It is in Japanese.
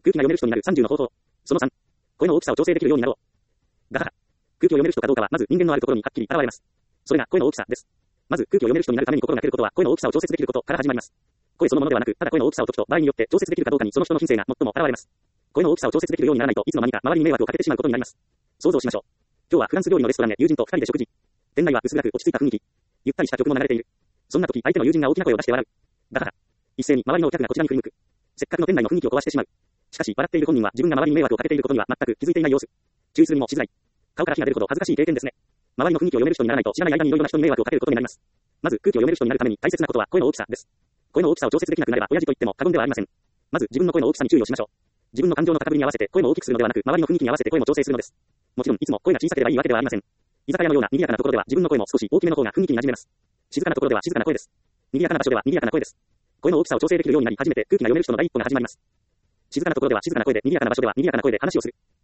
空気が読める人になる30の方法。その3。声の大きさを調整できるようになろう。ガハハ。空気を読める人かどうかはまず人間のあるところにはっきり現れます。それが声の大きさです。まず空気を読める人になるために心がけることは声の大きさを調節できることから始まります。声そのものではなく、ただ声の大きさを時と場合によって調節できるかどうかにその人の品性が最も現れます。声の大きさを調節できるようにならないといつの間にか周りに迷惑をかけてしまうことになります。想像しましょう。今日はフランス料理のレストランで友人と2人で食事。店内は薄暗く落ち着いた雰囲気。ゆったりした曲も流れている。そんな時相手の友人が大きな声を出して笑う。ガハハ。一斉に周りのお客がこちらに振り向く。せっかくの店内の雰囲気を壊してしまう。しかし笑っている本人は自分が周りに迷惑をかけていることには全く気づいていない様子。注意するにもしづらい。顔から火が出るほど恥ずかしい経験ですね。周りの雰囲気を読める人にならないと知らない間にいろいろな人に迷惑をかけることになります。まず空気を読める人になるために大切なことは声の大きさです。声の大きさを調節できなくなれば親父と言っても過言ではありません。まず自分の声の大きさに注意をしましょう。自分の感情の高ぶりに合わせて声を大きくするのではなく、周りの雰囲気に合わせて声も調整するのです。もちろんいつも声が小さければいいわけではありません。居酒屋のような賑やかなところでは自分の声も少し大きめの方が雰囲気に馴染めます。静かなところでは静かな声です。賑やかな場所では賑やかな声です。声の大きさを調整できるようになり初めて空気が読める人の第一歩が始まります。静かなところでは静かな声で、賑やかな場所では賑やかな声で話をする。